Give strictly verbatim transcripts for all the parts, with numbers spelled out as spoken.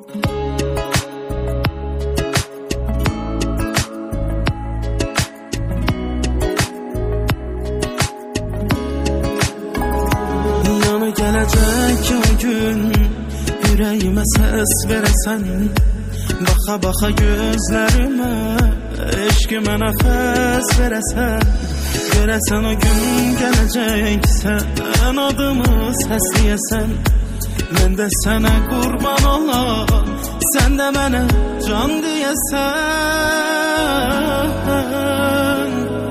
Yana gələcək o gün, ürəyimə səs verəsən, baxa baxa gözlərimə, eşqimə nəfəs verəsən. Görəsən o gün gələcək, sən adımı səsləyəsən, mən də sənə qurban olan, sən də mənə can deyəsən.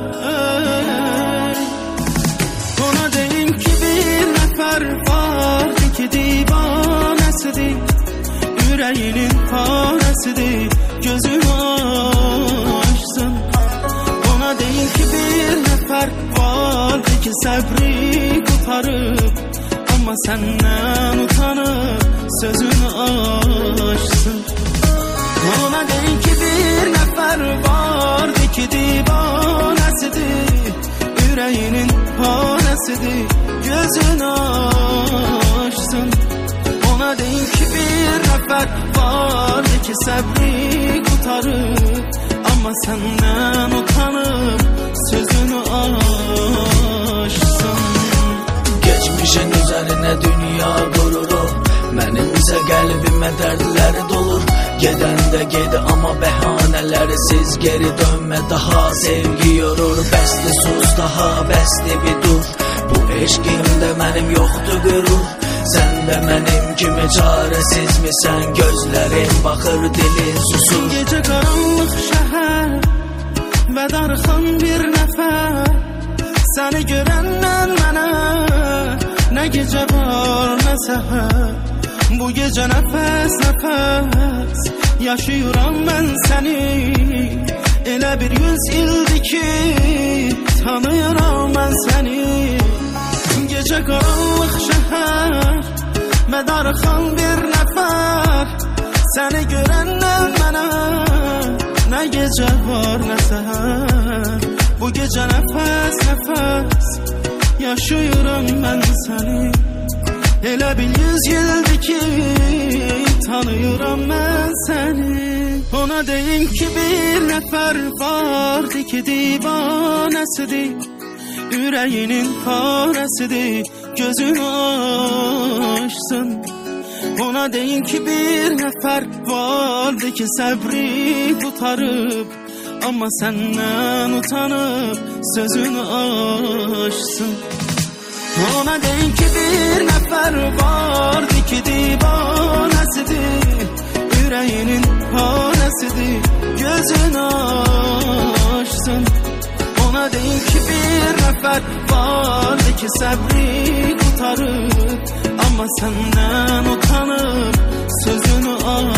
Ona deyim ki bir nəfər vardı ki divanəsidir, ürəyinin parəsidir, gözünü açsın. Ona deyim ki bir nəfər vardı ki səbri qutarıb, amma səndən utanıb sözünü açsın. Ona deyim ki bir nəfər vardı ki divanəsidir, ürəyinin parəsidir, gözünü açsın. Ona deyim ki bir nəfər vardı ki səbri qutarıb, amma səndən utanıb sözünü açsın. Geçmişin üzerine dünya durur, benimse qəlbimə dərdləri dolur. Gedəndə gedi amma bəhanələri, siz geri dönmə, daha sevgi yorur. Bəsli sus, daha bəsli bir dur, bu eşqimdə mənim yoxdur qürur. Sən də mənim kimi çarəsiz misən, gözlərin baxır, dilin susur. Gecə qaranlıq şəhər və darıxan bir nəfər, səni görəndən mənə nə gecə var, nə səhər. Bu gecə nəfəs nəfəs yaşayıram mən səni, elə bir yüz ildir ki tanıyıram mən səni. Gecə qaranlıq şəhər və darıxan bir nəfər, səni görəndən mənə nə gecə var, nə səhər. Bu gecə nəfəs nəfəs yaşayıram mən səni, elə bil yüz ildir ki tanıyıram mən səni. Ona deyim ki bir nəfər vardı ki divanəsidir, ürəyinin parəsidir, gözünü açsın. Ona deyim ki bir nəfər vardı ki səbri qutarıb, amma səndən utanıb sözünü açsın. Ona deyim ki bir nəfər vardı ki divanəsidir, ürəyinin parəsidir, gözünü açsın. Ona deyim ki bir nəfər vardı ki səbri qutarıb, amma səndən utanıb sözünü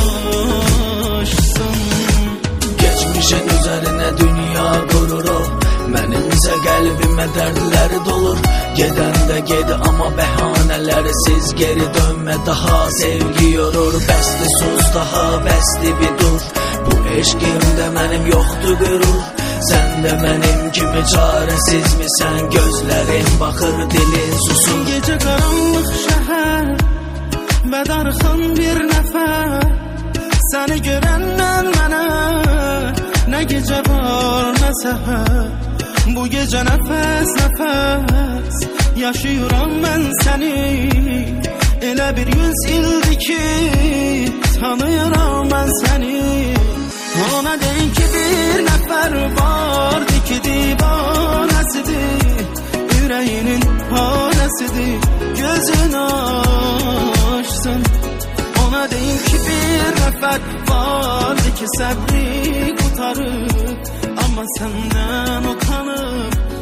açsın. Geçmişin üzerine dünya qurur, mənimsə qəlbimə dərdləri dolur. Gedəndə gedi amma bəhanələri, siz geri dönmə, daha sevgi yorur. Bəsli sus, daha bəsli bir dur, bu eşqimdə mənim yoxdur qürur. Sən də mənim kimi çarəsiz misən, gözlərin baxır, dilin susur. Gecə qaranlıq şəhər və darıxan bir nəfər, səni görəndən mənə nə gecə var, nə səhər. Bu gecə nəfəs nəfəs yaşayıram mən səni, elə bir yüz ildir ki tanıyıram mən səni. Ona deyim ki bir nəfər vardı ki divanəsidir, ürəyinin parəsidir, gözünü açsın. Ona deyim ki bir nəfər vardı ki səbri qutarıb, amma səndən utanıb